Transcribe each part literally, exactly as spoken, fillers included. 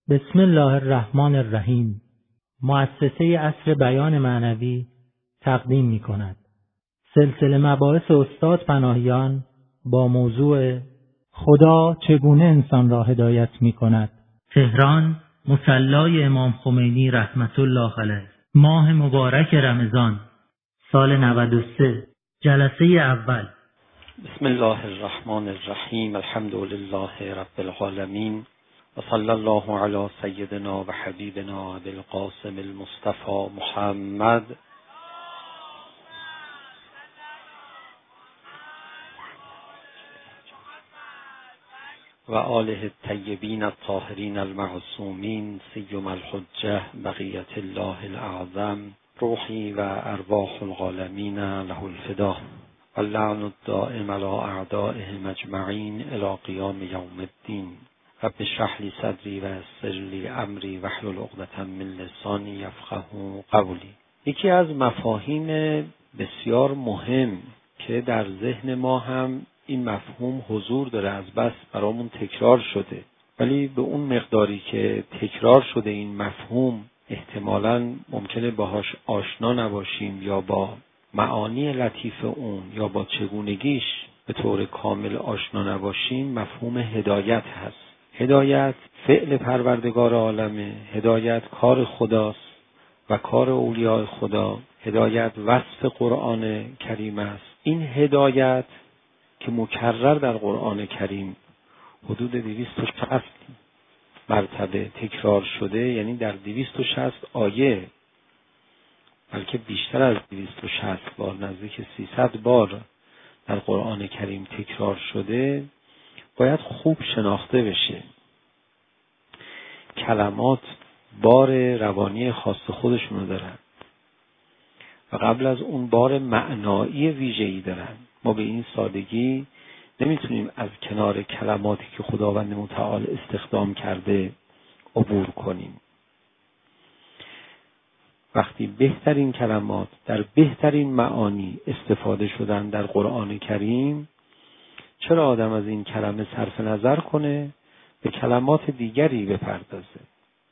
بسم الله الرحمن الرحیم. مؤسسه عصر بیان معنوی تقدیم می کند سلسله مباحث استاد پناهیان با موضوع خدا چگونه انسان را هدایت می کند. تهران، مصلی امام خمینی رحمت الله علیه. ماه مبارک رمضان سال نود و سه، جلسه اول. بسم الله الرحمن الرحیم. الحمد لله رب العالمین و صلی الله علی سیدنا و حبیبنا ابی القاسم المصطفى محمد و آله الطیبین الطاهرین المعصومین سیم الحجه بقیت الله الاعظم روحی و ارواح العالمین له الفدا و اللعن الدائم علی اعدائهم اجمعین الی قیام یوم الدین. رب اشرح لی صدری و یسر لی امری واحلل عقدة من لسانی یفقهوا قولی. یکی از مفاهیم بسیار مهم که در ذهن ما هم این مفهوم حضور داره، از بس برامون تکرار شده، ولی به اون مقداری که تکرار شده این مفهوم احتمالاً ممکنه باهاش آشنا نباشیم یا با معانی لطیف اون یا با چگونگیش به طور کامل آشنا نباشیم. مفهوم هدایت هست. هدایت فعل پروردگار عالمه، هدایت کار خداست و کار اولیاء خدا. هدایت وصف قرآن کریم است. این هدایت که مکرر در قرآن کریم حدود دویست و شصت مرتبه تکرار شده، یعنی در دویست و شصت آیه، بلکه بیشتر از دویست و شصت بار، نزدیک سیصد بار در قرآن کریم تکرار شده، باید خوب شناخته بشه. کلمات بار روانی خاص خودشونو دارن و قبل از اون بار معنایی ویژه‌ای دارن. ما به این سادگی نمیتونیم از کنار کلماتی که خداوند متعال استخدام کرده عبور کنیم. وقتی بهترین کلمات در بهترین معانی استفاده شدن در قرآن کریم، چرا آدم از این کلمه صرف نظر کنه به کلمات دیگری بپردازه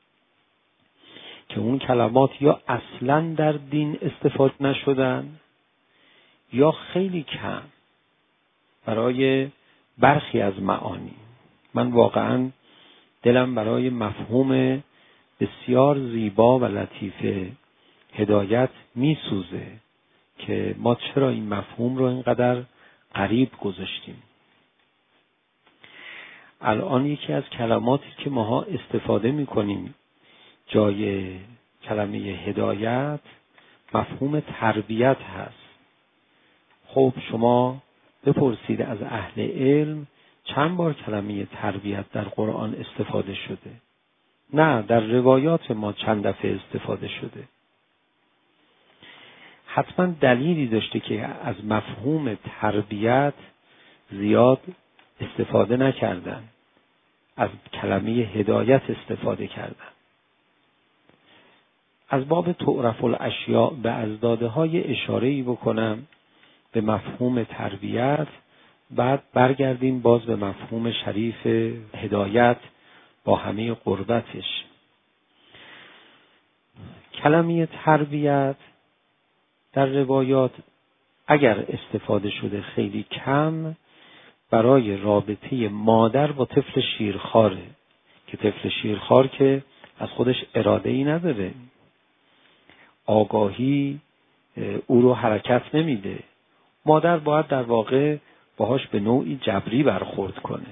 که اون کلمات یا اصلاً در دین استفاده نشدن یا خیلی کم برای برخی از معانی. من واقعاً دلم برای مفهوم بسیار زیبا و لطیف هدایت میسوزه که ما چرا این مفهوم رو اینقدر غریب گذاشتیم. الان یکی از کلماتی که ماها استفاده میکنیم جای کلمه هدایت مفهوم تربیت هست. خب شما بپرسید از اهل علم چند بار کلمه تربیت در قرآن استفاده شده؟ نه، در روایات ما چند دفعه استفاده شده. حتما دلیلی داشته که از مفهوم تربیت زیاد استفاده نکردن، از کلمه هدایت استفاده کردن. از باب تعرف الاشیاء به ازداده های اشاره‌ای بکنم به مفهوم تربیت، بعد برگردیم باز به مفهوم شریف هدایت با همه قربتش. کلمه تربیت در روایات اگر استفاده شده خیلی کم برای رابطه مادر با طفل شیرخواره که طفل شیرخوار که از خودش اراده‌ای نداره، آگاهی او رو حرکت نمیده. مادر باید در واقع باهاش به نوعی جبری برخورد کنه.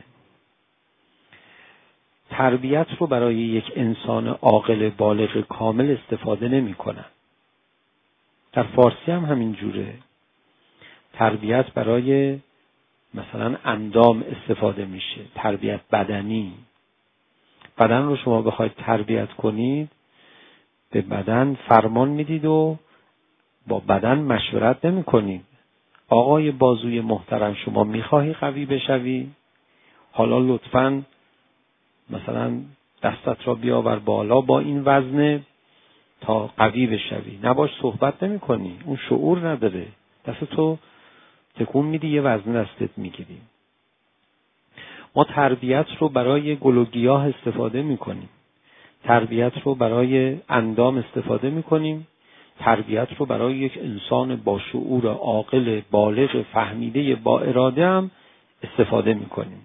تربیت رو برای یک انسان عاقل بالغ کامل استفاده نمی کنن. در فارسی هم همین جوره. تربیت برای مثلا اندام استفاده میشه، تربیت بدنی. بدن رو شما بخواید تربیت کنید، به بدن فرمان میدید و با بدن مشورت نمی کنید. آقای بازوی محترم شما میخواهی قوی بشوی؟ حالا لطفاً مثلا دستت را بیاور بالا با این وزن تا قوی بشوی. نباش صحبت نمی کنی، اون شعور نداره. دستتو تکون میدی، یه وزن دستت میگیری. ما تربیت رو برای گل و گیاه استفاده میکنیم. تربیت رو برای اندام استفاده میکنیم، تربیت رو برای یک انسان با شعور عاقل بالغ فهمیده با اراده هم استفاده میکنیم.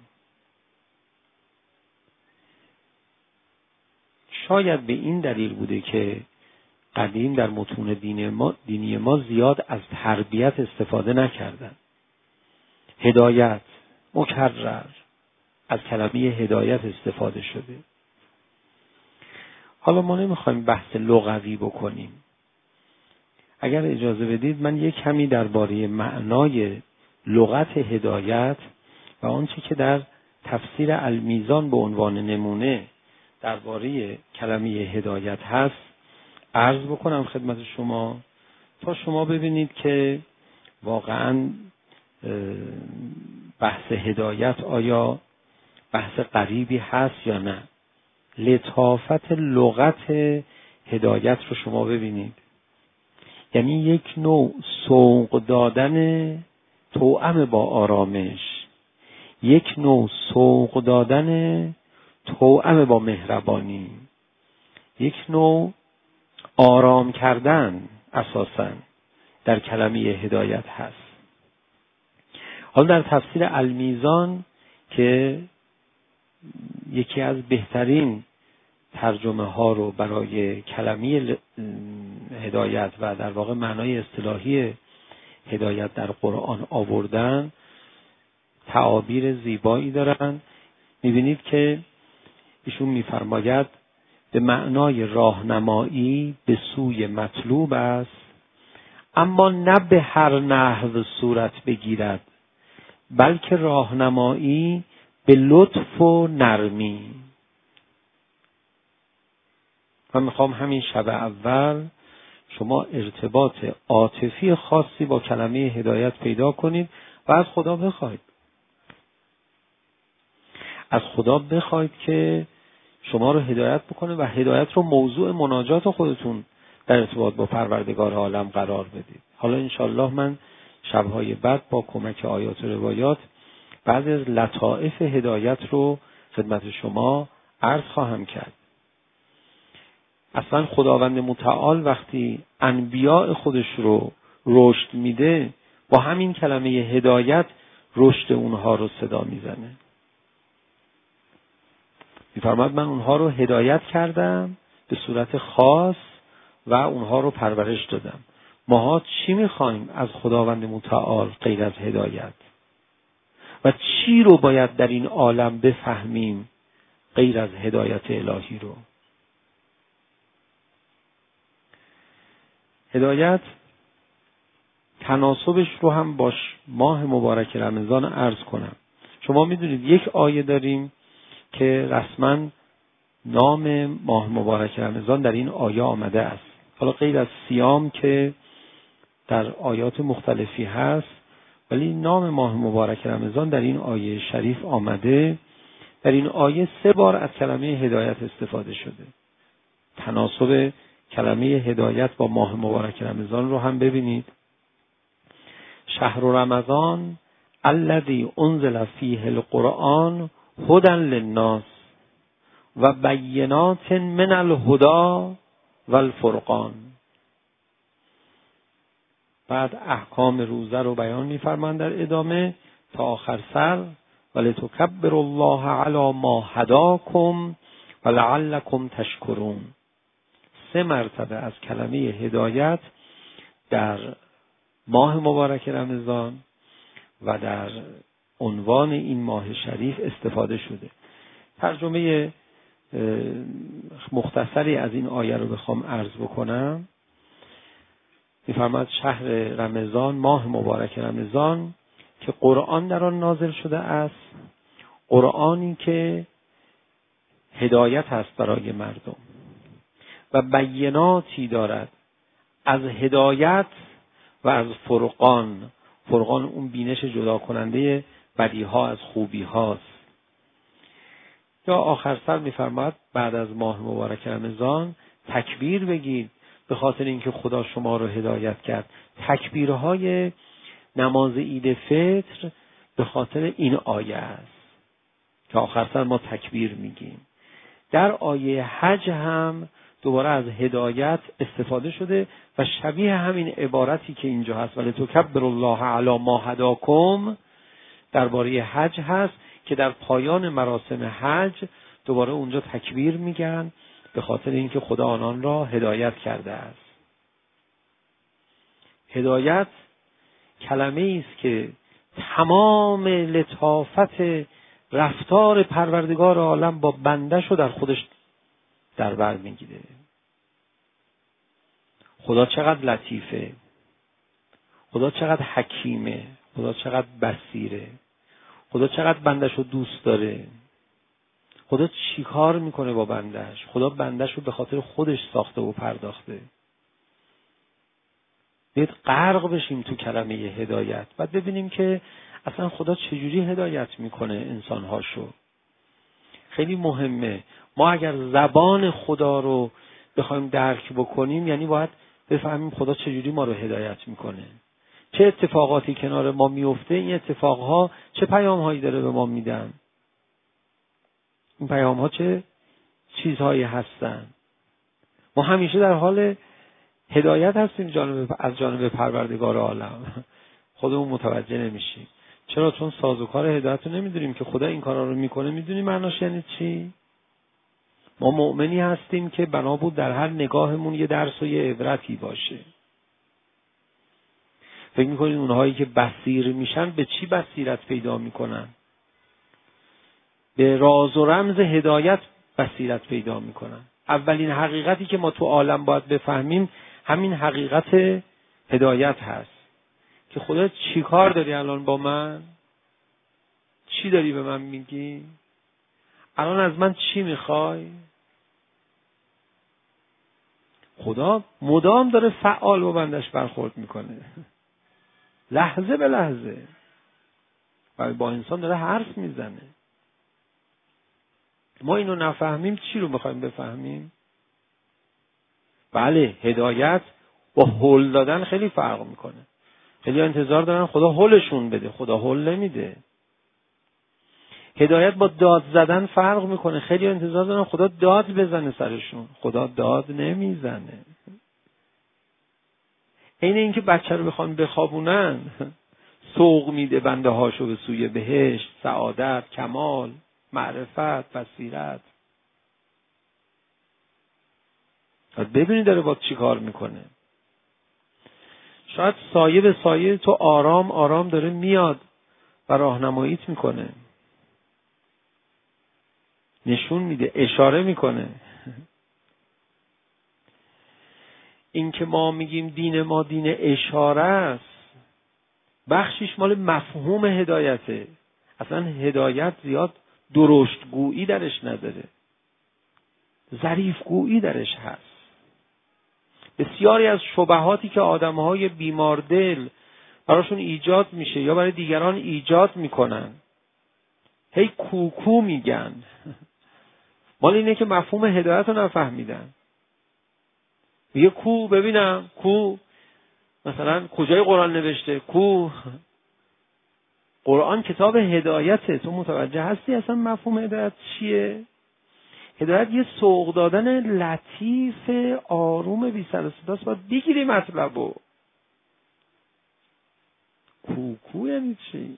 شاید به این دلیل بوده که قدیم در متون دین ما دینی ما زیاد از تربیت استفاده نکردن. هدایت مکرر از کلمه هدایت استفاده شده. حالا ما نمیخوایم بحث لغوی بکنیم. اگر اجازه بدید من یک کمی درباره معنای لغت هدایت و آنچه که در تفسیر المیزان به عنوان نمونه درباره کلمه هدایت هست عرض بکنم خدمت شما تا شما ببینید که واقعاً بحث هدایت آیا بحث غریبی هست یا نه. لطافت لغت هدایت رو شما ببینید، یعنی یک نوع سوق دادن توأم با آرامش، یک نوع سوق دادن توأم با مهربانی، یک نوع آرام کردن اساساً در کلمه هدایت هست. حالا در تفسیر المیزان که یکی از بهترین ترجمه ها رو برای کلمه هدایت و در واقع معنای اصطلاحی هدایت در قرآن آوردن، تعابیر زیبایی دارن. میبینید که ایشون میفرماید به معنای راهنمایی به سوی مطلوب است، اما نه به هر نحو صورت بگیرد، بلکه راهنمایی به لطف و نرمی. من میخوام همین شب اول شما ارتباط عاطفی خاصی با کلمه هدایت پیدا کنید و از خدا بخواید. از خدا بخواید که شما رو هدایت بکنه و هدایت رو موضوع مناجات خودتون در ارتباط با پروردگار عالم قرار بدید. حالا انشالله من شبهای بعد با کمک آیات و روایات بعضی از لطائف هدایت رو خدمت شما عرض خواهم کرد. اصلا خداوند متعال وقتی انبیاء خودش رو رشد میده با همین کلمه هدایت رشد اونها رو صدا میزنه. میفرماد من اونها رو هدایت کردم به صورت خاص و اونها رو پرورش دادم. ماها چی میخوایم از خداوند متعال غیر از هدایت؟ و چی رو باید در این عالم بفهمیم غیر از هدایت الهی رو؟ هدایت تناسبش رو هم باش ماه مبارک رمضان عرض کنم. شما میدونید یک آیه داریم که رسما نام ماه مبارک رمضان در این آیه آمده است. حالا غیر از صیام که در آیات مختلفی هست، ولی نام ماه مبارک رمضان در این آیه شریف آمده. در این آیه سه بار از کلمه هدایت استفاده شده. تناسب کلمه هدایت با ماه مبارک رمضان رو هم ببینید. شهر رمضان الذی انزل فیه القرآن هدی للناس و بینات من الهدی و الفرقان. بعد احکام روزه رو بیان می‌فرمایند در ادامه تا آخر سر ولتکبروا الله علی ما هداکم ولعلکم تشکرون. سه مرتبه از کلمه هدایت در ماه مبارک رمضان و در عنوان این ماه شریف استفاده شده. ترجمه مختصری از این آیه رو بخوام عرض بکنم، می‌فرماید شهر رمضان، ماه مبارک رمضان که قرآن در آن نازل شده است، قرآنی که هدایت است برای مردم و بیناتی دارد از هدایت و از فرقان. فرقان اون بینش جدا کننده بدیها از خوبی هاست. یا آخر سر می‌فرماید بعد از ماه مبارک رمضان تکبیر بگید به خاطر اینکه خدا شما رو هدایت کرد. تکبیرهای نماز عید فطر به خاطر این آیه است که آخر سر ما تکبیر میگیم. در آیه حج هم دوباره از هدایت استفاده شده و شبیه همین عبارتی که اینجا هست ولتکبروا الله علی ما هداکم درباره حج هست که در پایان مراسم حج دوباره اونجا تکبیر میگن به خاطر اینکه خدا آنان را هدایت کرده است. هدایت کلمه است که تمام لطافت رفتار پروردگار عالم با بنده شو در خودش در بر میگیره. خدا چقدر لطیفه، خدا چقدر حکیمه، خدا چقدر بصیره، خدا چقدر بندش رو دوست داره، خدا چی کار میکنه با بندش. خدا بندش رو به خاطر خودش ساخته و پرداخته. باید غرق بشیم تو کلمه هدایت، بعد ببینیم که اصلا خدا چجوری هدایت میکنه انسانهاشو. خیلی مهمه. ما اگر زبان خدا رو بخوایم درک بکنیم یعنی باید بفهمیم خدا چجوری ما رو هدایت میکنه، چه اتفاقاتی کنار ما میفته، این اتفاقها چه پیامهایی داره به ما میدن، این پیامها چه چیزهایی هستن. ما همیشه در حال هدایت هستیم جانب از جانب پروردگار عالم، خودمون متوجه نمیشیم. چرا؟ چون سازوکار هدایت رو نمیدونیم که خدا این کارا رو میکنه. میدونیم معناش یعنی چی؟ ما مؤمنی هستیم که بنا بود در هر نگاهمون یه درس و یه عبرتی باشه. فکر میکنید اونهایی که بصیر میشن به چی بصیرت پیدا میکنن؟ به راز و رمز هدایت بصیرت پیدا میکنن. اولین حقیقتی که ما تو عالم باید بفهمیم همین حقیقت هدایت هست که خدا چی کار داری الان با من؟ چی داری به من میگی؟ الان از من چی میخوای؟ خدا مدام داره فعال با بندش برخورد میکنه، لحظه به لحظه، و با انسان داره حرف میزنه. ما اینو نفهمیم چی رو میخوایم بفهمیم؟ بله، هدایت با هول دادن خیلی فرق میکنه. خیلی انتظار دارن خدا هولشون بده، خدا هول نمیده. هدایت با داد زدن فرق میکنه. خیلی انتظار دارن خدا داد بزنه سرشون، خدا داد نمیزنه. این اینکه بچه رو بخوان بخوابونن سوق میده بنده هاشو به سوی بهشت، سعادت، کمال، معرفت، بصیرت. ببینید داره با چی کار میکنه. شاید سایه به سایه تو آرام آرام داره میاد و راهنماییت میکنه، نشون میده، اشاره میکنه. این که ما میگیم دین ما دین اشاره است، بخشیش مال مفهوم هدایته. اصلا هدایت زیاد درشتگویی درش نداره، ظریفگویی درش هست. بسیاری از شبهاتی که آدمهای بیماردل براشون ایجاد میشه یا برای دیگران ایجاد میکنن، هی کوکو میگن، مال اینه که مفهوم هدایت رو نفهمیدن. میگه کو ببینم، کو مثلا کجای قرآن نوشته؟ کو قرآن کتاب هدایته. تو متوجه هستی اصلا مفهوم هدایت چیه؟ هدایت یه سوق دادن لطیف آروم بی سر و صداست. باید بگیری مطلبو. کوکو یعنی چی؟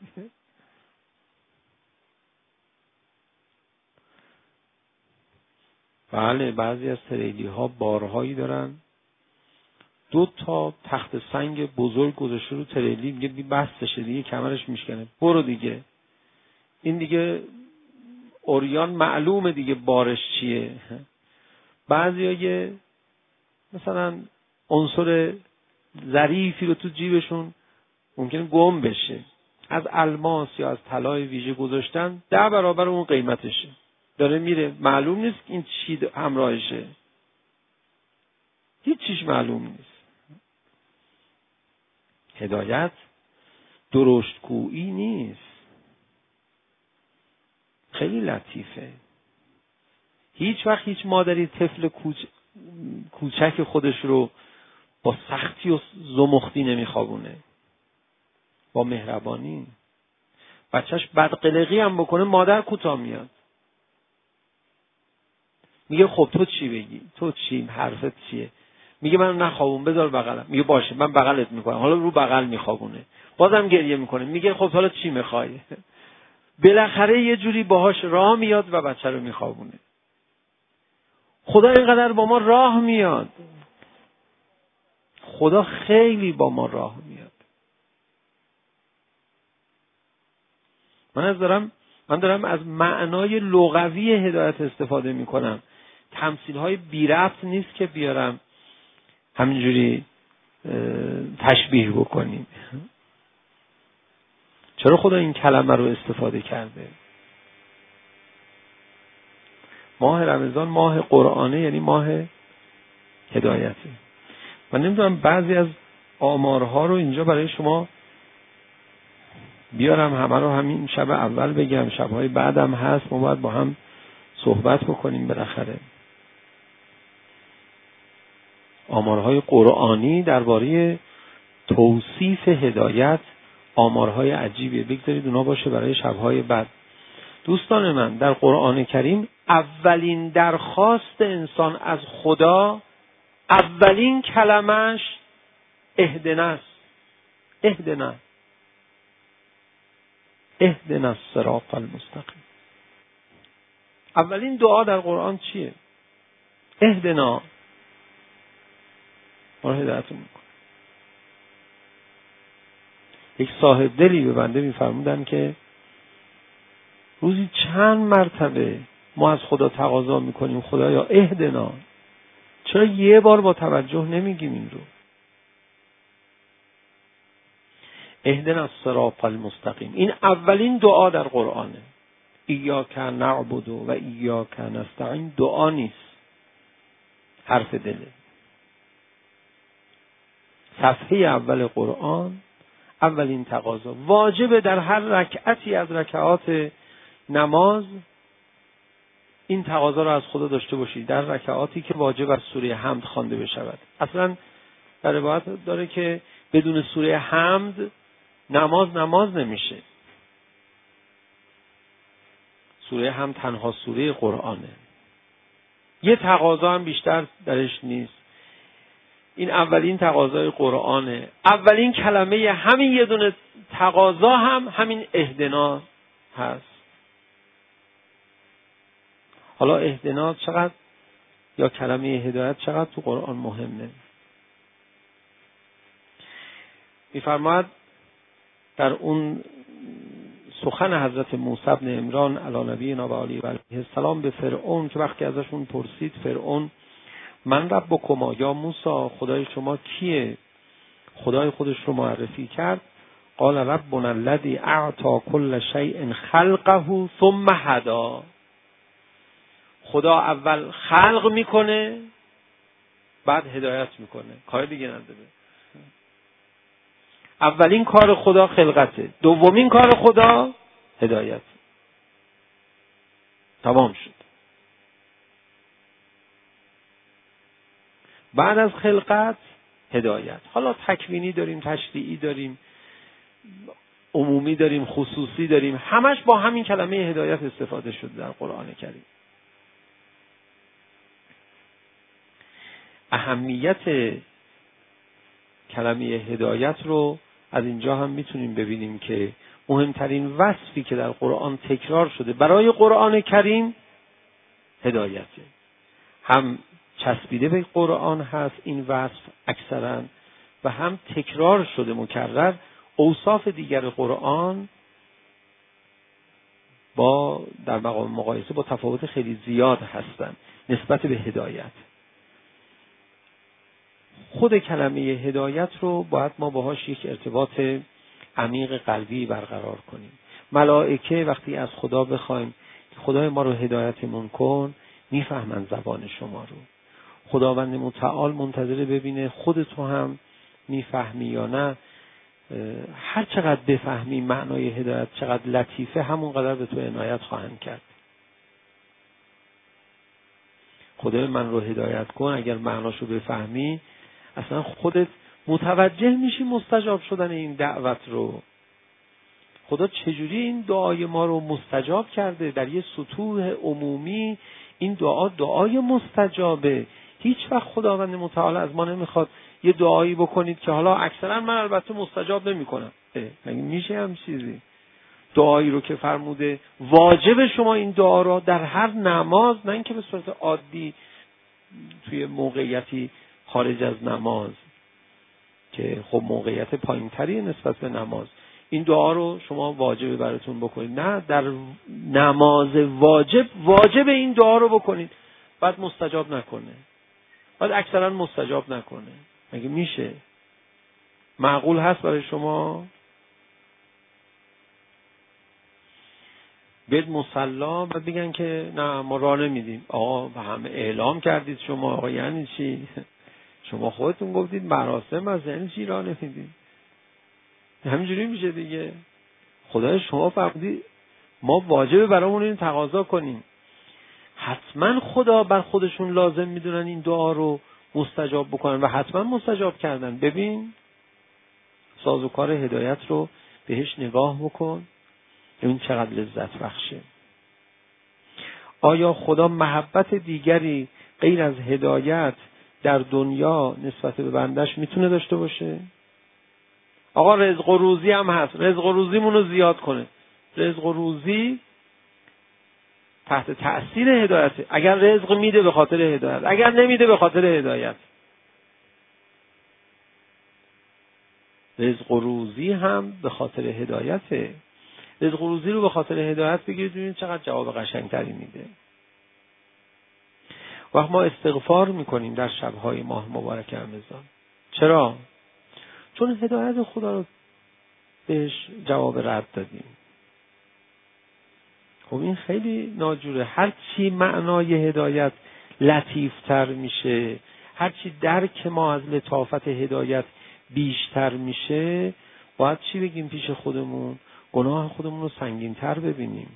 بله، بعضی از تریلی ها بارهایی دارن، دو تا تخت سنگ بزرگ گذاشته رو تریلی، میگه بی بستشه دیگه، کمرش میشکنه، برو دیگه. این دیگه اوریان معلومه دیگه بارش چیه. بعضی ها یه مثلا عنصر ظریفی رو تو جیبشون ممکنه گم بشه، از الماس یا از طلای ویژه گذاشتن، ده برابر اون قیمتشه، داره میره، معلوم نیست این چی همراهشه، هیچ چیش معلوم نیست. هدایت درشتگویی نیست، خیلی لطیفه. هیچ وقت هیچ مادری طفل کوچ... کوچک خودش رو با سختی و زمختی نمیخوابونه، با مهربانی. بچهش بدقلقی هم بکنه مادر کوتاه میاد. میگه خب تو چی بگی؟ تو چی؟ حرفت چیه؟ میگه من نخوابون، بذار بغلم. میگه باشه من بغلت میکنم. حالا رو بغل میخوابونه، بازم گریه میکنه. میگه خب حالا چی میخوای؟ بالاخره یه جوری باهاش راه میاد و بچه رو میخوابونه. خدا اینقدر با ما راه میاد، خدا خیلی با ما راه میاد. من از دارم من دارم از معنای لغوی هدایت استفاده میکنم. تمثیل های بی ربط نیست که بیارم همینجوری تشبیه بکنیم. چرا خدا این کلمه رو استفاده کرده؟ ماه رمضان ماه قرآنه، یعنی ماه هدایته. من نمیدونم بعضی از آمارها رو اینجا برای شما بیارم، همه رو همین شب اول بگم، شبهای بعدم هست، ما باید با هم صحبت بکنیم. بالاخره آمارهای قرآنی درباره توصیف هدایت آمارهای عجیبیه. بگذارید اونا باشه برای شبهای بعد. دوستان من، در قرآن کریم اولین درخواست انسان از خدا، اولین کلمش اهدنا است. اهدنا اهدنا الصراط المستقیم. اولین دعا در قرآن چیه؟ اهدنا. ما رو هدایت میکنه. یک صاحب دلی به بنده میفرمودن که روزی چند مرتبه ما از خدا تقاضا میکنیم خدایا اهدنا، چرا یه بار با توجه نمیگیم این رو؟ اهدنا الصراط المستقیم. این اولین دعا در قرآنه. ایاک نعبد و ایاک نستعین دعا نیست، حرف دله. صفحه اول قرآن، اولین تقاضا. واجبه در هر رکعتی از رکعات نماز این تقاضا رو از خدا داشته باشید، در رکعاتی که واجب از سوره حمد خوانده بشود. اصلا در روایت داره که بدون سوره حمد نماز نماز نمیشه. سوره حمد تنها سوره قرآنه، یه تقاضا هم بیشتر درش نیست. این اولین تقاضای قرآنه. اولین کلمه همین یه دونه تقاضا هم همین اهدنا هست. حالا اهدنا چقدر یا کلمه هدایت چقدر تو قرآن مهمه. می‌فرماید در اون سخن حضرت موسی بن عمران علی نبینا و علیه السلام به فرعون که وقتی ازشون پرسید فرعون من ربکما یا موسی، خدای شما کیه؟ خدای خودش رو معرفی کرد. قال ربنا الذی اعطى كل شیء خلقه ثم هدی. خدا اول خلق میکنه بعد هدایت میکنه، کار دیگه نداره. اولین کار خدا خلقته، دومین کار خدا هدایت. تمام شد. بعد از خلقت هدایت. حالا تکوینی داریم، تشریعی داریم، عمومی داریم، خصوصی داریم، همش با همین کلمه هدایت استفاده شده در قرآن کریم. اهمیت کلمه هدایت رو از اینجا هم میتونیم ببینیم که مهمترین وصفی که در قرآن تکرار شده برای قرآن کریم هدایته. هم چسبیده به قرآن هست این وصف اکثرا و هم تکرار شده مکرر. اوصاف دیگر قرآن با در مقام مقایسه با تفاوت خیلی زیاد هستند نسبت به هدایت. خود کلمه هدایت رو باید ما باهاش یک ارتباط عمیق قلبی برقرار کنیم. ملائکه وقتی از خدا بخوایم خدای ما رو هدایتمون کن، میفهمن زبان شما رو. خداوند متعال منتظر ببینه خود تو هم میفهمی یا نه. هر چقدر بفهمی معنای هدایت چقدر لطیفه، همون قدر به تو عنایت خواهند کرد. خدای من رو هدایت کن، اگر معناشو بفهمی اصلا خودت متوجه میشی مستجاب شدن این دعوت رو. خدا چجوری این دعای ما رو مستجاب کرده؟ در یه سطوح عمومی این دعا دعای مستجابه. هیچ وقت خداوند متعال از ما نمیخواد یه دعایی بکنید که حالا اکثرا من البته مستجاب نمیکنم. مگه میشه هم چیزی؟ دعایی رو که فرموده واجب شما این دعا رو در هر نماز، نه اینکه به صورت عادی توی موقعیتی خارج از نماز که خب موقعیت پایین‌تری نسبت به نماز، این دعا رو شما واجب براتون بکنید. نه، در نماز واجب واجب این دعا رو بکنید، بعد مستجاب نکنه، بعد اکثرا مستجاب نکنه. مگه میشه؟ معقول هست برای شما؟ بیاد مصلا بعد بگن که نه ما راه نمیدیم. آقا به همه اعلام کردید شما. آقا یعنی چی؟ شما خودتون گفتید مراسم از، یعنی چی راه نمیدید؟ همینجوری میشه دیگه. خدای شما فرمودی ما واجبه برامون این تقاضا کنیم. حتما خدا بر خودشون لازم میدونن این دعا رو مستجاب بکنن و حتما مستجاب کردن. ببین سازوکار هدایت رو بهش نگاه بکن، این چقدر لذت بخشه. آیا خدا محبت دیگری غیر از هدایت در دنیا نسبت به بندش میتونه داشته باشه؟ آقا رزق و روزی هم هست، رزق و روزیمون رو زیاد کنه. رزق و روزی تحت تأثیر هدایت. اگر رزق میده به خاطر هدایت، اگر نمیده به خاطر هدایت. رزق و روزی هم به خاطر هدایته. رزق و روزی رو به خاطر هدایت بگیرید، ببینید چقدر جواب قشنگتری میده. وقت ما استغفار میکنیم در شبهای ماه مبارک رمضان. چرا؟ چون هدایت خدا رو بهش جواب رد دادیم. خب این خیلی ناجوره. هر چی معنای هدایت لطیفتر میشه، هر چی درک ما از لطافت هدایت بیشتر میشه، باید چی بگیم پیش خودمون؟ گناه خودمون رو سنگین‌تر ببینیم.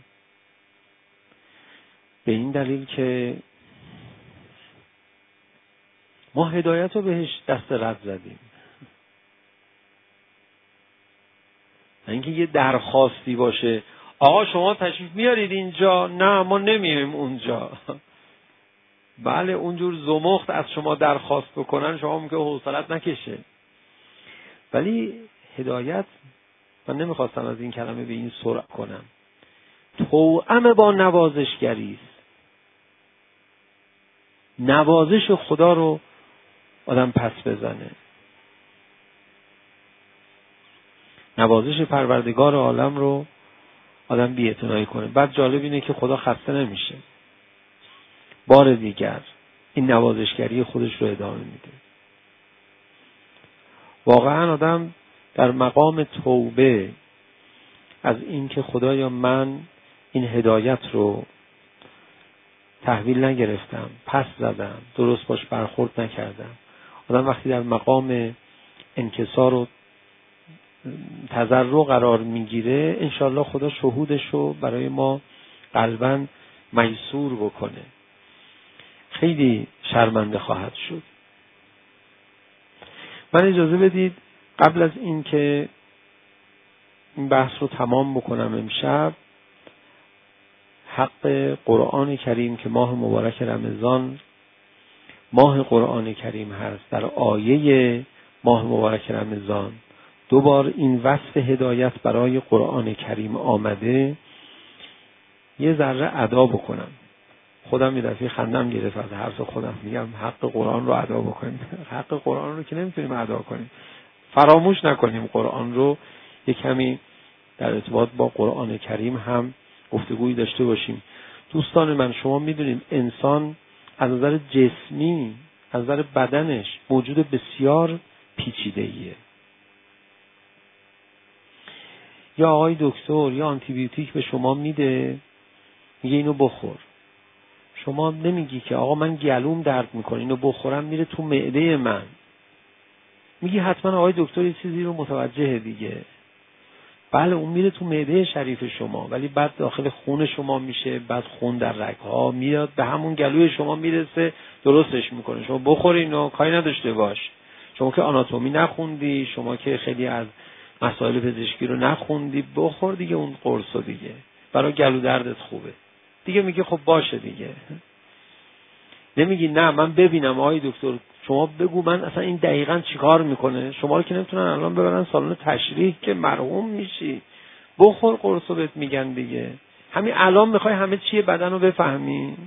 به این دلیل که ما هدایت رو بهش دست رد زدیم. اینکه یه درخواستی باشه آقا شما تشریف میارید اینجا، نه ما نمیایم اونجا. بله اونجور زمخت از شما درخواست بکنن شما میگه حوصلت نکشه. ولی هدایت، من نمیخواستم از این کلمه به این سرعت کنم، توأم با نوازشگری است. نوازش خدا رو آدم پس بزنه، نوازش پروردگار عالم رو آدم بی‌اعتنایی کنه. بعد جالب اینه که خدا خسته نمیشه، بار دیگر این نوازشگری خودش رو ادامه میده. واقعا آدم در مقام توبه از این که خدایا من این هدایت رو تحویل نگرفتم، پس زدم، درست باش برخورد نکردم. آدم وقتی در مقام انکسار و تضرع قرار میگیره، انشالله خدا شهودش رو برای ما قلباً میسور بکنه. خیلی شرمنده خواهد شد. من اجازه بدید قبل از این که این بحث رو تمام بکنم امشب، حق قرآن کریم که ماه مبارک رمضان ماه قرآن کریم هست، در آیه ماه مبارک رمضان دو بار این وصف هدایت برای قرآن کریم آمده، یه ذره ادا بکنم. خودم یه دفعه خندم گرفت از حرف خودم، میگم حق قرآن رو ادا بکنیم. حق قرآن رو که نمیتونیم ادا کنیم، فراموش نکنیم قرآن رو. یه کمی در ارتباط با قرآن کریم هم گفتگویی داشته باشیم. دوستان من، شما میدونید انسان از نظر جسمی، از نظر بدنش موجود بسیار پیچیده‌ایه. یا آقای دکتر یا آنتی بیوتیک به شما میده، میگه اینو بخور. شما نمیگی که آقا من گلوم درد میکنه اینو بخورم، میره تو معده من. میگی حتما آقای دکتر یه چیزی رو متوجه دیگه. بله اون میره تو معده شریف شما، ولی بعد داخل خون شما میشه، بعد خون در رگ‌ها میاد به همون گلوی شما میرسه، درستش میکنه. شما بخور اینو، کاری نداشته باش. شما که آناتومی نخوندی، شما که خیلی از مسائل پزشکی رو نخوندی، بخور دیگه اون قرصو دیگه، برای گلو دردت خوبه دیگه. میگه خب باشه دیگه. نمیگی نه من ببینم آقای دکتر شما بگو من اصلا این دقیقاً چیکار میکنه. شما رو که نمیتونن الان ببرن سالن تشریح که مرحوم میشی. بخور قرصو بهت میگن دیگه. همین الان میخوای همه چیه بدن رو بفهمی.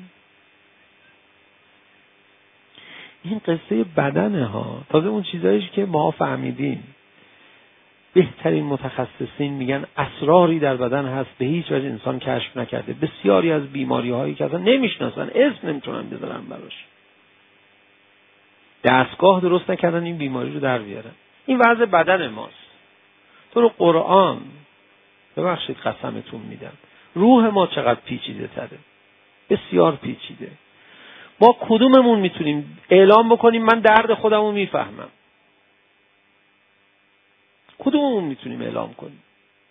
این قصه بدنه ها. تازه اون چیزاییش که ما فهمیدیم. بهترین متخصصین میگن اسراری در بدن هست به هیچ وجه انسان کشف نکرده. بسیاری از بیماری هایی که اصلا نمیشناسن اسم نمیتونن بذارن براش. دستگاه درست نکردن این بیماری رو در بیارن. این وضع بدن ماست. تو رو قرآن ببخشید قسمتون میدم روح ما چقدر پیچیده تره. بسیار پیچیده. ما کدوممون میتونیم اعلام بکنیم من درد خودم رو میفهمم؟ کدوممون میتونیم اعلام کنیم؟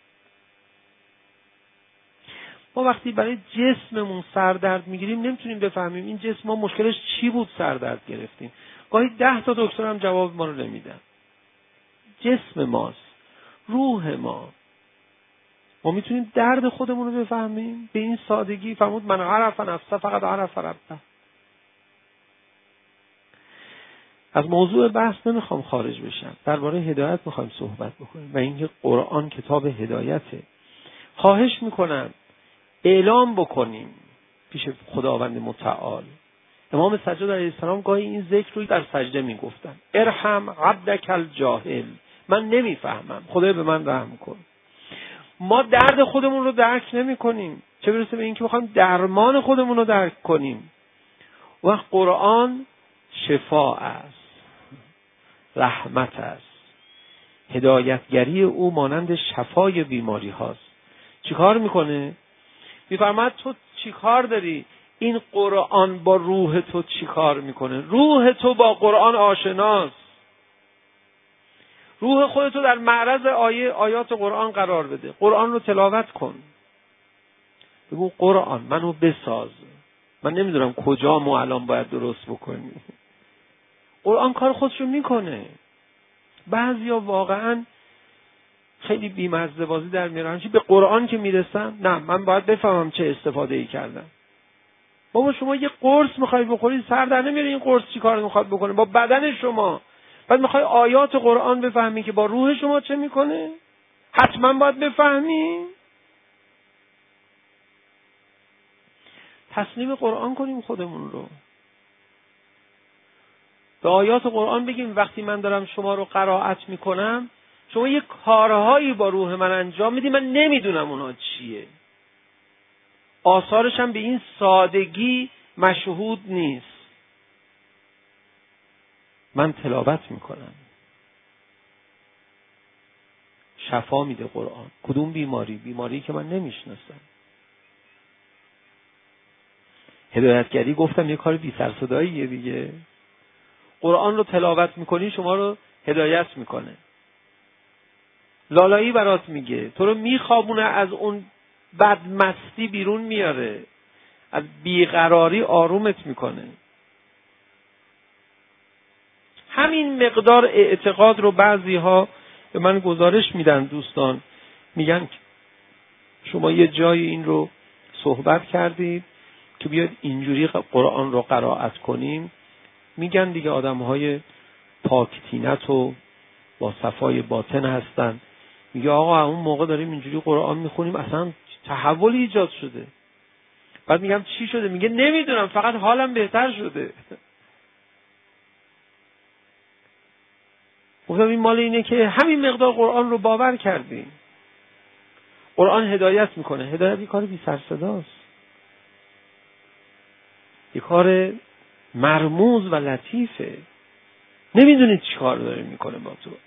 ما وقتی برای جسممون سردرد میگیریم نمیتونیم بفهمیم این جسم ما مشکلش چی بود سردرد گرفتیم. گاهی ده تا دکتر هم جواب ما رو نمیدن. جسم ماست، روح ما. ما میتونیم درد خودمون رو بفهمیم به این سادگی. فرمود من عرف نفسه فقط عرف ربه. از موضوع بحث نمیخوام خارج بشم. درباره هدایت میخوایم صحبت بکنیم و اینکه قرآن کتاب هدایته. خواهش میکنم اعلام بکنیم پیش خداوند متعال. امام سجاد علیه السلام گاهی این ذکر رو در سجده میگفتن ارحم عبدک الجاهل. من نمیفهمم خدای به من رحم کن. ما درد خودمون رو درک نمی کنیم چه برسه به اینکه بخوایم درمان خودمون رو درک کنیم. و قرآن شفا است، رحمت است. هدایتگری او مانند شفای بیماری هاست. چیکار میکنه؟ میفرماید تو چیکار داری؟ این قرآن با روح تو چیکار میکنه؟ روح تو با قرآن آشناست. روح خودتو در معرض آیه آیات قرآن قرار بده. قرآن رو تلاوت کن. بگو قرآن منو بساز. من نمیدونم کجا ما الان باید درست بکنیم. قرآن کار خودشو میکنه. بعضیا واقعا خیلی بی‌مزه بازی در میارن. چی به قرآن که میرسن نه من باید بفهمم چه استفاده ای کردم. بابا شما یه قرص میخوای بخوری سر در نمیاره این قرص چی کار میخواد بکنه با بدن شما. بعد میخوای آیات قرآن بفهمی که با روح شما چه میکنه؟ حتما باید بفهمی. تسلیم قرآن کنیم خودمون رو. به آیات قرآن بگیم وقتی من دارم شما رو قرائت میکنم شما یه کارهایی با روح من انجام میدی من نمیدونم اونا چیه. آثارش هم به این سادگی مشهود نیست. من تلاوت میکنم. شفا میده قرآن. کدوم بیماری؟ بیماری که من نمیشناسم. هدایتگری گفتم یه کار بی سر صداییه دیگه. قرآن رو تلاوت میکنی شما رو هدایت میکنه. لالایی برات میگه. تو رو میخوابونه از اون بدمستی بیرون میاره. از بیقراری آرومت میکنه. همین مقدار اعتقاد رو بعضی ها به من گزارش میدن دوستان. میگن شما یه جای این رو صحبت کردید که بیاد اینجوری قرآن رو قرائت کنیم. میگن دیگه آدم های پاکتینت و با صفای باطن هستن. میگه آقا اون موقع داریم اینجوری قرآن میخونیم اصلا تحولی ایجاد شده. بعد میگم چی شده؟ میگه نمیدونم فقط حالم بهتر شده. گفتم این مال اینه که همین مقدار قرآن رو باور کردیم. قرآن هدایت میکنه. هدایت یه کار بی سر صداست. یه کار مرموز و لطیفه. نمیدونید چی کار داره میکنه با تو.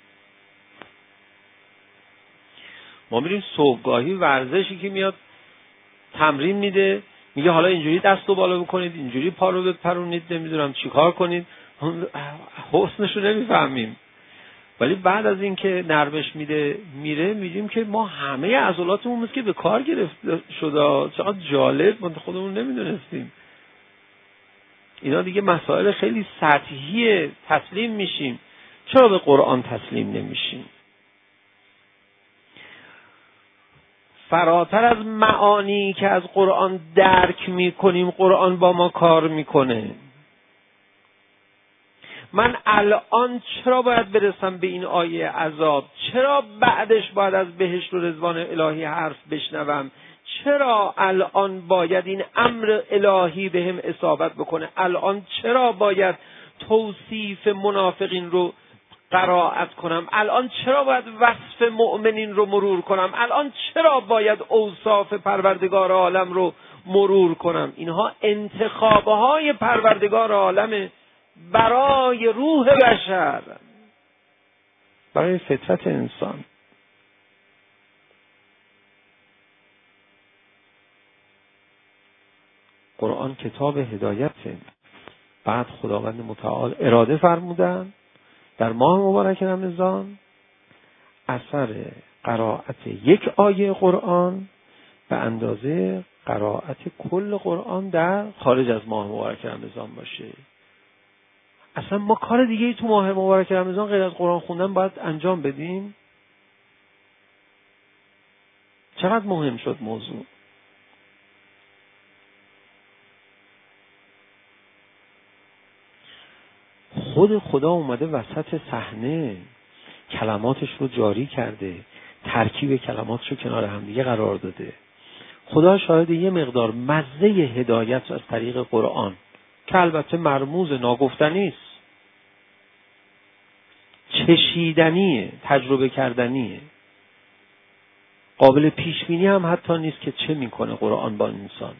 ما میریم صبحگاهی ورزشی که میاد تمرین میده میگه حالا اینجوری دست رو بالا بکنید اینجوری پا رو بپرونید نمیدونم چی کار کنید. حسنش رو نمیفهمیم. ولی بعد از این که نرمش میده میره میگیم که ما همه عضلاتمون مثل که به کار گرفته شده. چقدر جالب. ما خودمون نمیدونستیم. اینا دیگه مسائل خیلی سطحیه. تسلیم میشیم. چرا به قرآن تسلیم نمیشیم؟ فراتر از معانی که از قرآن درک میکنیم قرآن با ما کار میکنه. من الان چرا باید برسم به این آیه عذاب؟ چرا بعدش باید از بهشت و رضوان الهی حرف بشنوم؟ چرا الان باید این امر الهی بهم اصابت بکنه؟ الان چرا باید توصیف منافقین رو قرائت کنم؟ الان چرا باید وصف مؤمنین رو مرور کنم؟ الان چرا باید اوصاف پروردگار عالم رو مرور کنم؟ اینها انتخابهای پروردگار عالم برای روح بشر، برای فطرت انسان. قرآن کتاب هدایته. بعد خداوند متعال اراده فرمودن در ماه مبارک رمضان اثر قرائت یک آیه قرآن به اندازه قرائت کل قرآن در خارج از ماه مبارک رمضان باشه. اصلا ما کار دیگه ای تو ماه مبارک رمضان غیر از قرآن خوندن باید انجام بدیم؟ چقدر مهم شد موضوع. خود خدا اومده وسط صحنه، کلماتش رو جاری کرده، ترکیب کلماتش رو کنار همدیگه قرار داده. خدا شاهد یه مقدار مزه هدایت از طریق قرآن که البته مرموز، ناگفتنی است، چشیدنیه، تجربه کردنیه، قابل پیش بینی هم حتی نیست که چه میکنه قرآن با انسان.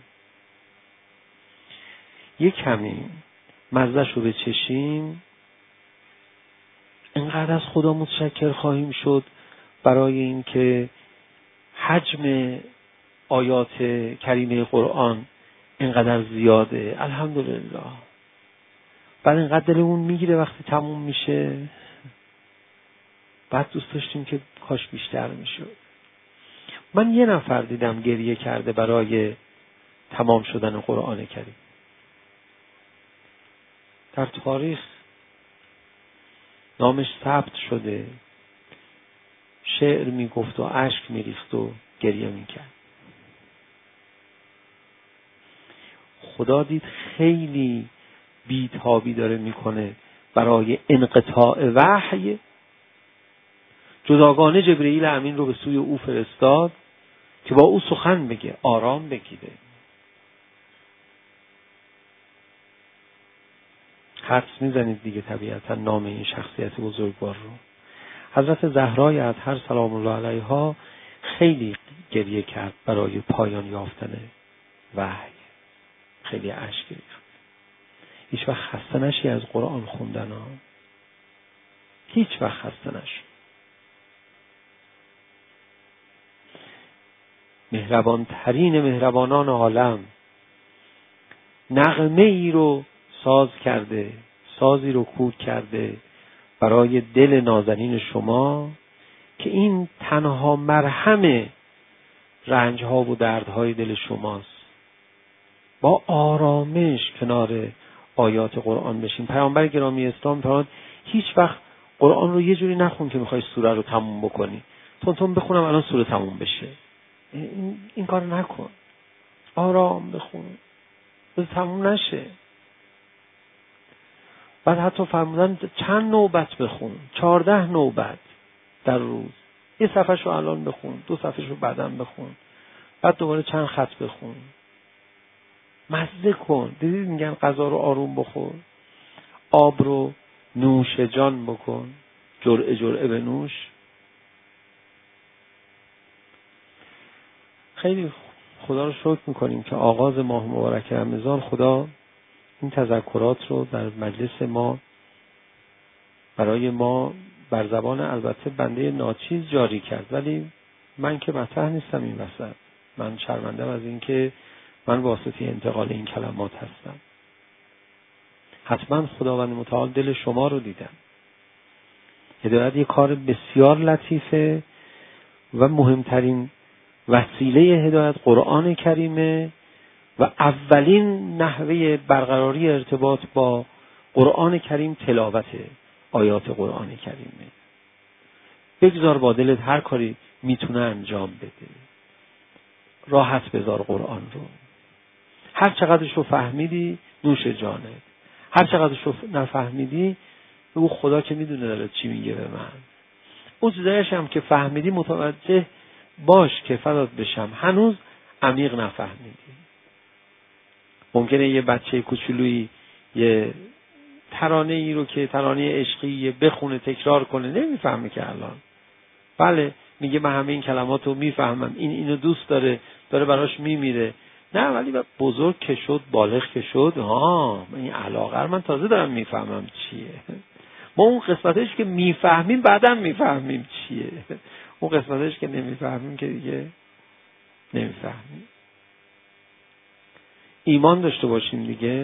یک کمی مزه‌ش رو بچشیم، اینقدر از خدا متشکر خواهیم شد برای اینکه حجم آیات کریمه قرآن اینقدر زیاده. الحمدلله. بعد اینقدر دلمون میگیره وقتی تموم میشه. بعد دوست داشتیم که کاش بیشتر میشد. من یه نفر دیدم گریه کرده برای تمام شدن قرآن کریم. در تاریخ نامش ثبت شده، شعر میگفت و اشک میریخت و گریه میکرد. خدا دید خیلی بیتابی داره میکنه برای انقطاع وحی، جداگانه جبرئیل امین رو به سوی او فرستاد که با او سخن بگه، آرام بگیره. حدس میزنید دیگه طبیعتا نام این شخصیت بزرگوار رو. حضرت زهرای اطهر سلام الله علیها خیلی گریه کرد برای پایان یافتن وحی، خیلی اشک ریخت. هیچ وقت خسته نشی از قرآن خوندن ها، هیچ وقت خسته نشی. مهربان ترین مهربانان عالم نغمه ای رو ساز کرده، سازی رو کوک کرده برای دل نازنین شما که این تنها مرهم رنج ها و دردهای دل شماست. با آرامش کنار آیات قرآن بشین. پیامبر گرامی اسلام فرمود هیچ وقت قرآن رو یه جوری نخون که میخوای سوره رو تموم بکنی، تون تون بخونم الان سوره تموم بشه. این, این کار نکن، آرام بخون بذار تموم نشه. بعد حتی فرمودن چند نوبت بخون، چهارده نوبت در روز. یه صفحه رو الان بخون، دو صفحه رو بعداً بخون، بعد دوباره چند خط بخون. مزه کن. دیدید میگن غذا رو آروم بخور، آب رو نوش جان بکن، جرعه جرعه به نوش. خیلی خدا رو شکر میکنیم که آغاز ماه مبارک رمضان خدا این تذکرات رو در مجلس ما برای ما بر زبان البته بنده ناچیز جاری کرد، ولی من که مطرح نیستم این وسط. من شرمندم از این که من واسطه انتقال این کلمات هستم. حتما خداوند متعال دل شما رو دیدم. هدایت یک کار بسیار لطیفه و مهمترین وسیله هدایت قرآن کریمه و اولین نحوه برقراری ارتباط با قرآن کریم تلاوت آیات قرآن کریمه. بگذار با دلت هر کاری میتونه انجام بده، راحت بذار قرآن رو. هر چقدرش رو فهمیدی نوش جانت، هر چقدرش رو نفهمیدی بگو خدا که میدونه داره چی میگه به من. اون چیزایش هم که فهمیدی متوجه باش که فدات بشم هنوز عمیق نفهمیدی. ممکنه یه بچه کوچولویی یه ترانه ای رو که ترانه عشقی بخونه تکرار کنه نمیفهمه که الان. بله میگه من همه این کلمات رو میفهمم، این اینو دوست داره، داره براش میمیره. نه ولی بزرگ که شد، بالغ که شد، ها این علاقه من تازه دارم میفهمم چیه. ما اون قسمتش که میفهمیم بعدم میفهمیم چیه، اون قسمتش که نمیفهمیم که دیگه نمیفهمیم. ایمان داشته باشیم دیگه.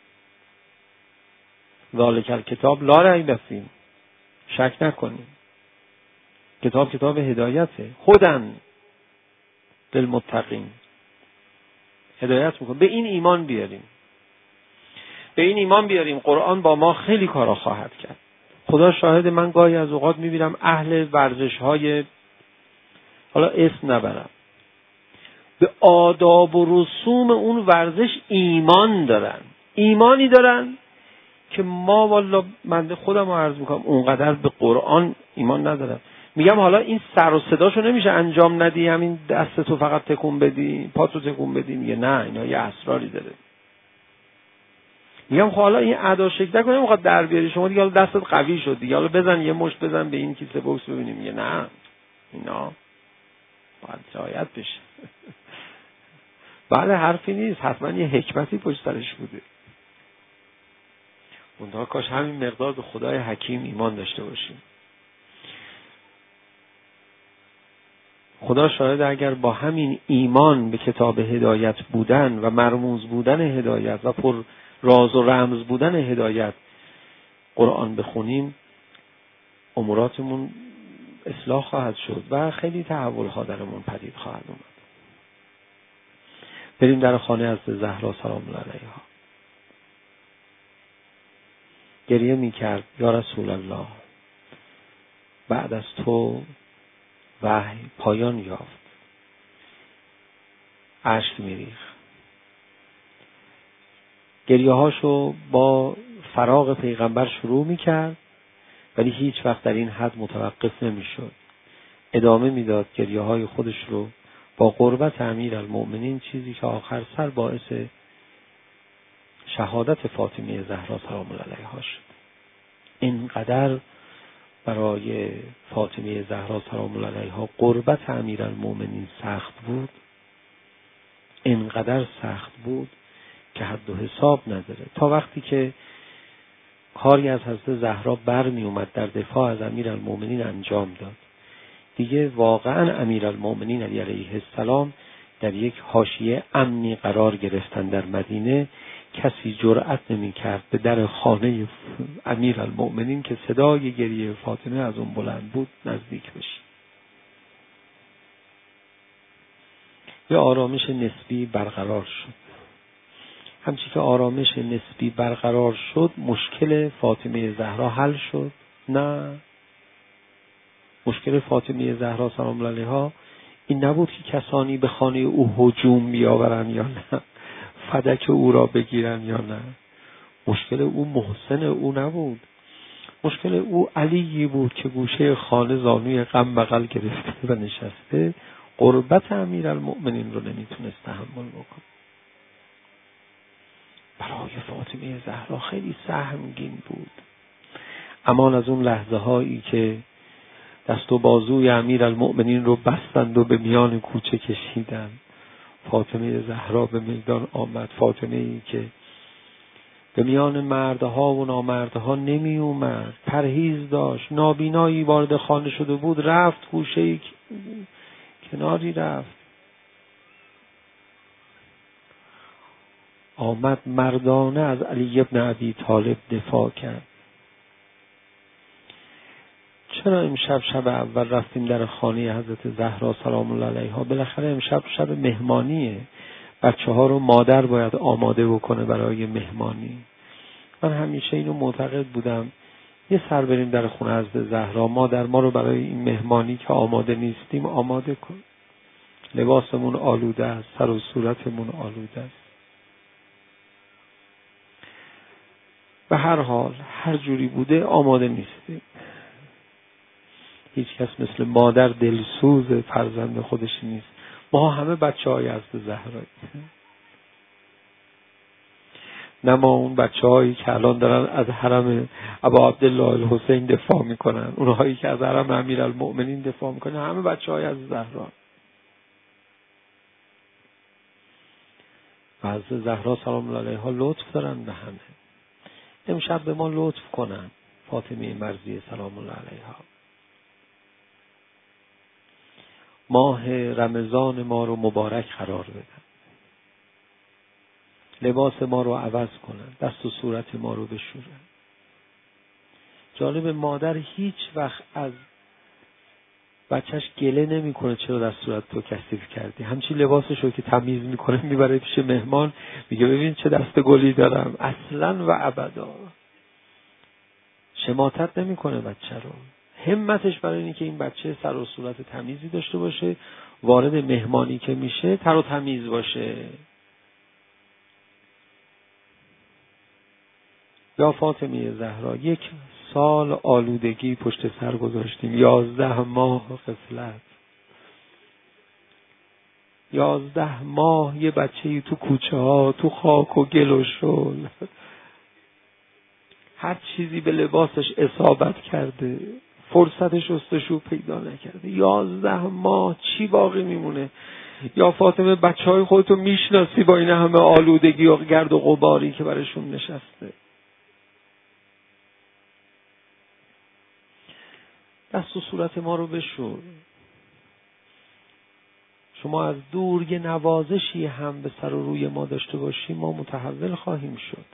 ذالک الکتاب لا ریب فیه، شک نکنیم. کتاب کتاب هدایته، هدن للمتقین، هدایت میکنه. به این ایمان بیاریم، به این ایمان بیاریم قرآن با ما خیلی کارا خواهد کرد. خدا شاهد، من گاهی از اوقات میبینم اهل ورزش های، حالا اسم نبرم، به آداب و رسوم اون ورزش ایمان دارن، ایمانی دارن که ما والا من خودم رو عرض میکنم اونقدر به قرآن ایمان ندارم. میگم حالا این سر و صداشو نمیشه انجام ندی، همین دستتو فقط تکون بدی، پاتو تکون بدی. میگه نه اینا یه اسراری داره. میگم خب حالا این ادا شکل نکنه میخواد در بیاری شما دیگه، حالا دستت قوی شد دیگه، حالا بزن یه مشت بزن به این کیسه بوکس ببینیم. میگه نه اینا باید رعایت بشه. بله حرفی نیست، حتما یه حکمتی پشت سرش بوده. اونها کاش همین مقدار به خدای حکیم ایمان داشته باشیم. خدا شاهد، اگر با همین ایمان به کتاب هدایت بودن و مرموز بودن هدایت و پر راز و رمز بودن هدایت قرآن بخونیم، اموراتمون اصلاح خواهد شد و خیلی تحول ها درمون پدید خواهد اومد. بریم در خانه حضرت زهرا سلام الله علیها. گریه میکرد یا رسول الله، بعد از تو وحی پایان یافت. اشک میریخت. گریه هاشو با فراق پیغمبر شروع میکرد ولی هیچ وقت در این حد متوقف نمیشد. ادامه میداد گریه های خودش رو با قربت امیرالمؤمنین، چیزی که آخر سر باعث شهادت فاطمه زهرا سلام الله علیها شد. اینقدر برای فاطمه زهرا سلام الله علیها قربت امیرالمؤمنین سخت بود، اینقدر سخت بود که حد و حساب نداره. تا وقتی که کاری از حضرت زهرا برمی اومد در دفاع از امیرالمؤمنین انجام داد، دیگه واقعا امیرالمؤمنین علی علیه السلام در یک حاشیه امنی قرار گرفتن در مدینه. کسی جرأت نمی کرد به در خانه امیرالمؤمنین که صدای گریه فاطمه از اون بلند بود نزدیک بشه. یه آرامش نسبی برقرار شد. همچی که آرامش نسبی برقرار شد، مشکل فاطمه زهرا حل شد؟ نه. مشکل فاطمه زهرا سلام الله علیها این نبود که کسانی به خانه او هجوم بیاورن یا نه، فدک او را بگیرن یا نه. مشکل او محسن او نبود. مشکل او علیی بود که گوشه خانه زانوی غم بغل گرفته و نشسته، قربت امیرالمؤمنین رو نمیتونست تحمل بکنه. برای فاطمه زهرا خیلی سهمگین بود. امان از اون لحظه هایی که دست و بازوی امیرالمؤمنین رو بستند و به میان کوچه کشیدن. فاطمه زهرا به میدان آمد، فاطمه ای که به میان مردها و نامردها نمی اومد، پرهیز داشت، نابینایی وارد خانه شده بود، رفت گوشه کناری رفت، آمد مردانه از علی ابن ابی طالب دفاع کرد. چرا امشب شب اول رفتیم در خانه حضرت زهرا سلام الله علیها؟ بالاخره امشب شب مهمانیه، بچه ها رو مادر باید آماده بکنه برای مهمانی. من همیشه اینو معتقد بودم، یه سر بریم در خونه حضرت زهرا، مادر ما رو برای این مهمانی که آماده نیستیم آماده کن. لباسمون آلوده است، سر و صورتمون آلوده است. به هر حال هر جوری بوده آماده نیستیم. هیچ کس مثل مادر دلسوز فرزند خودش نیست. ما همه بچه های از زهرایی، نه ما اون بچه هایی که الان دارن از حرم ابا عبدالله الحسین دفاع میکنن، اونهایی که از حرم امیرالمؤمنین دفاع میکنن، همه بچه های از زهرا. و از زهرا سلام الله علیها لطف دارن به همه. امشب به ما لطف کنن فاطمه مرضیه سلام الله علیها. ماه رمضان ما رو مبارک قرار بدن، لباس ما رو عوض کنن، دست و صورت ما رو بشورن. جالب، مادر هیچ وقت از بچهش گله نمی کنه چرا دست صورت تو کثیف کردی. همچین لباسش رو که تمیز میکنه میبره پیش مهمان، میگه ببین چه دست گلی دارم. اصلا و ابدا شماتت نمی کنه بچه رو. همتش برای اینه که این بچه سر و صورت تمیزی داشته باشه، وارد مهمانی که میشه تر و تمیز باشه. یا فاطمه زهرا یک سال آلودگی پشت سر گذاشتیم، یازده ماه غفلت، یازده ماه یه بچه‌ای تو کوچه ها تو خاک و گل و شل، هر چیزی به لباسش اصابت کرده، فرصت شستشو پیدا نکرده. یازده ماه چی باقی میمونه؟ یا فاطمه بچه های خودتو میشناسی با این همه آلودگی و گرد و غباری که برشون نشسته؟ دست و صورت ما رو بشور. شما از دور یه نوازشی هم به سر و روی ما داشته باشی ما متحول خواهیم شد.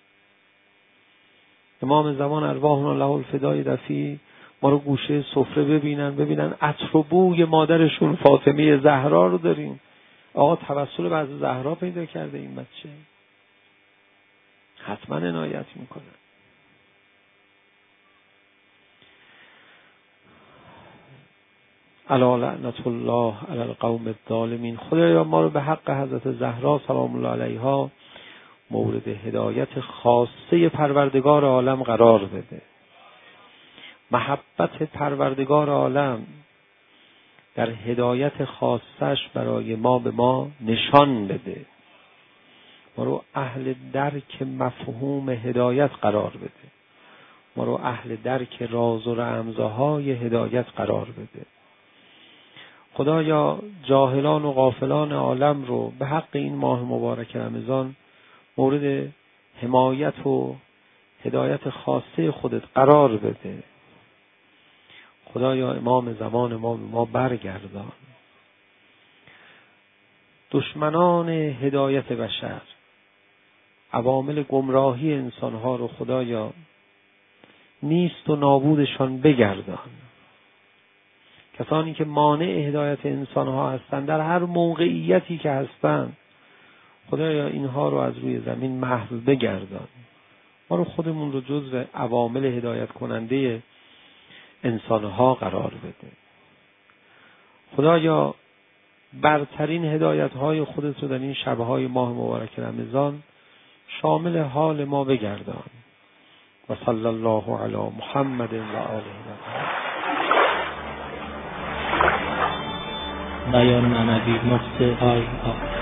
امام زمان ارواحنا له الفدای دفی ما رو گوشه سفره ببینن، ببینن عطر و بوی مادرشون فاطمه زهرا رو داریم. آقا توسل به از زهرا پیدا کرده این بچه، حتما عنایت میکنه. الا لعنت الله علی القوم الظالمین. خدایا ما رو به حق حضرت زهرا سلام الله علیها مورد هدایت خاصه پروردگار عالم قرار بده. محبت پروردگار عالم در هدایت خاصش برای ما به ما نشان بده. ما رو اهل درک مفهوم هدایت قرار بده. ما رو اهل درک راز و رمزهای هدایت قرار بده. خدایا جاهلان و غافلان عالم رو به حق این ماه مبارک رمضان مورد حمایت و هدایت خاصه خودت قرار بده. خدایا امام زمان ما به ما برگردان. دشمنان هدایت بشر، عوامل گمراهی انسانها رو خدایا نیست و نابودشان بگردان. کسانی که مانع هدایت انسانها هستند در هر موقعیتی که هستند خدایا اینها رو از روی زمین محو بگردان. ما رو خودمون رو جزو عوامل هدایت کننده انسانها قرار بده. خدایا برترین هدایت‌های خودت رو در این شب‌های ماه مبارک رمضان شامل حال ما بگردان. و صلی الله علی محمد و آله و بیان معنوی مفت آی آی